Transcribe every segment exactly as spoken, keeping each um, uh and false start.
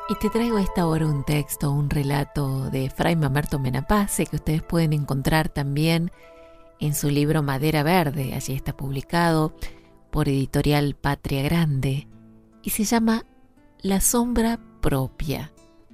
Y te traigo a esta hora un texto, un relato de Fray Mamerto Menapace que ustedes pueden encontrar también en su libro Madera Verde. Allí está publicado por Editorial Patria Grande y se llama La sombra propia.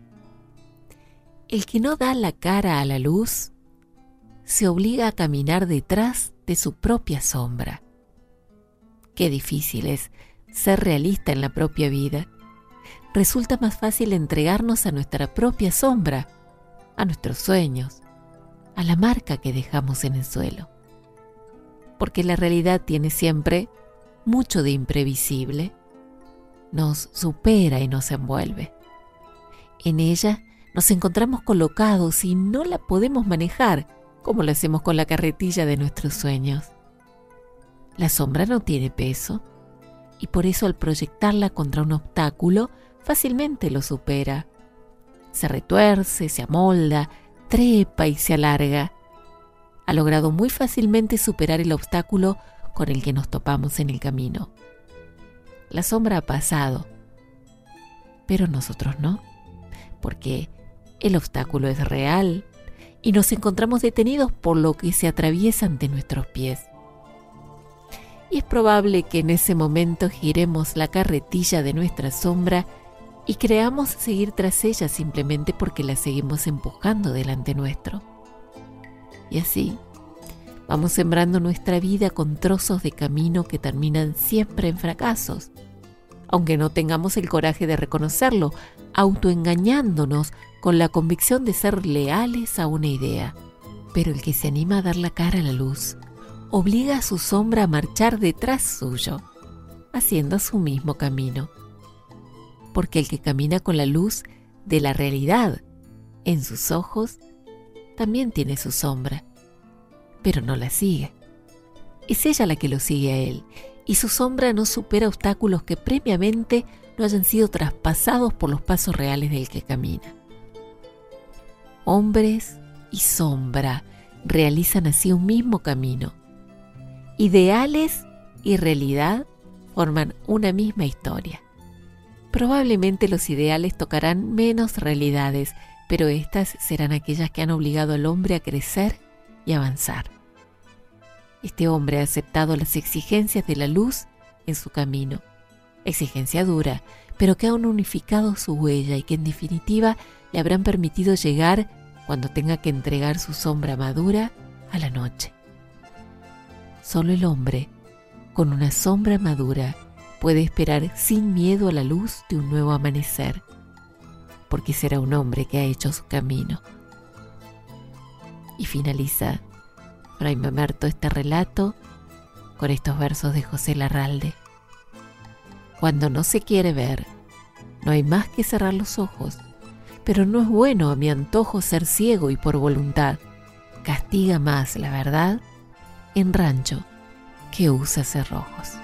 El que no da la cara a la luz se obliga a caminar detrás de su propia sombra. Qué difícil es ser realista en la propia vida. Resulta más fácil entregarnos a nuestra propia sombra, a nuestros sueños, a la marca que dejamos en el suelo. Porque la realidad tiene siempre mucho de imprevisible, nos supera y nos envuelve. En ella nos encontramos colocados y no la podemos manejar como lo hacemos con la carretilla de nuestros sueños. La sombra no tiene peso y por eso al proyectarla contra un obstáculo fácilmente lo supera. Se retuerce, se amolda, trepa y se alarga. Ha logrado muy fácilmente superar el obstáculo con el que nos topamos en el camino. La sombra ha pasado, pero nosotros no, porque el obstáculo es real y nos encontramos detenidos por lo que se atraviesa ante nuestros pies. Y es probable que en ese momento giremos la carretilla de nuestra sombra y creamos seguir tras ella simplemente porque la seguimos empujando delante nuestro. Y así vamos sembrando nuestra vida con trozos de camino que terminan siempre en fracasos, aunque no tengamos el coraje de reconocerlo, autoengañándonos con la convicción de ser leales a una idea. Pero el que se anima a dar la cara a la luz obliga a su sombra a marchar detrás suyo, haciendo su mismo camino. Porque el que camina con la luz de la realidad en sus ojos también tiene su sombra, pero no la sigue. Es ella la que lo sigue a él, y su sombra no supera obstáculos que previamente no hayan sido traspasados por los pasos reales del que camina. Hombres y sombra realizan así un mismo camino. Ideales y realidad forman una misma historia. Probablemente los ideales tocarán menos realidades, pero estas serán aquellas que han obligado al hombre a crecer y avanzar. Este hombre ha aceptado las exigencias de la luz en su camino, exigencia dura, pero que han unificado su huella y que en definitiva le habrán permitido llegar, cuando tenga que entregar su sombra madura, a la noche. Solo el hombre, con una sombra madura, puede esperar sin miedo a la luz de un nuevo amanecer, porque será un hombre que ha hecho su camino. Y finaliza Fray Mamerto este relato con estos versos de José Larralde. Cuando no se quiere ver, no hay más que cerrar los ojos, pero no es bueno a mi antojo ser ciego y por voluntad. Castiga más la verdad en rancho que usa cerrojos.